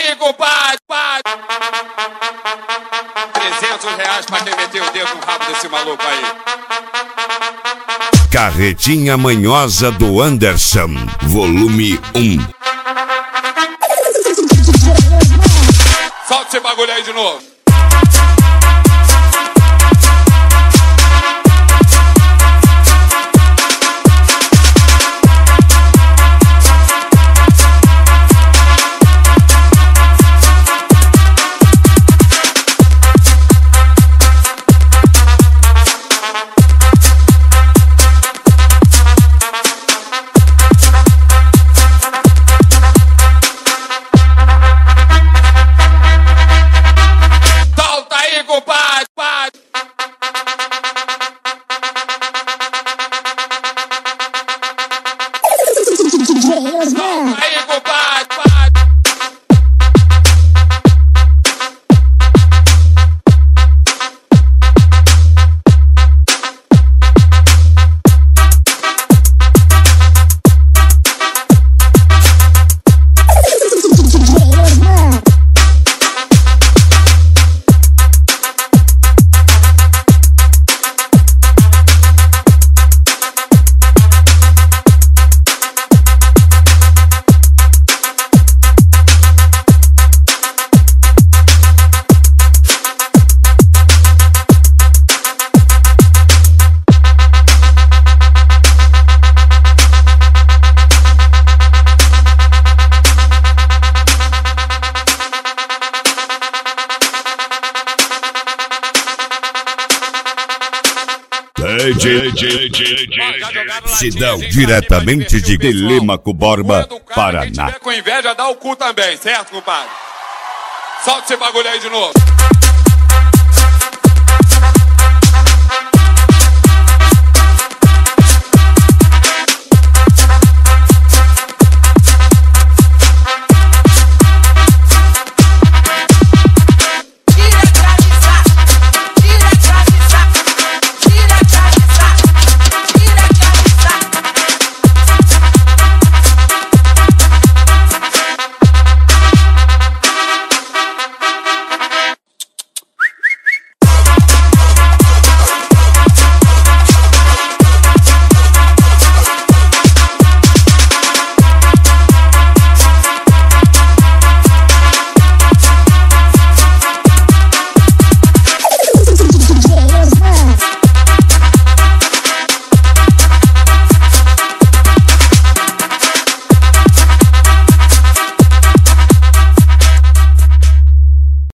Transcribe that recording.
aí, compadre. R$300 pra quem meteu o dedo no rabo desse maluco aí. Carretinha Manhosa do Anderson, volume 1. Solta esse bagulho aí de novo. Aí, compadre. Sidão, diretamente de Telêmaco Borba, Paraná. Se tiver com inveja, dá o cu também, certo, compadre? Solta esse bagulho aí de novo.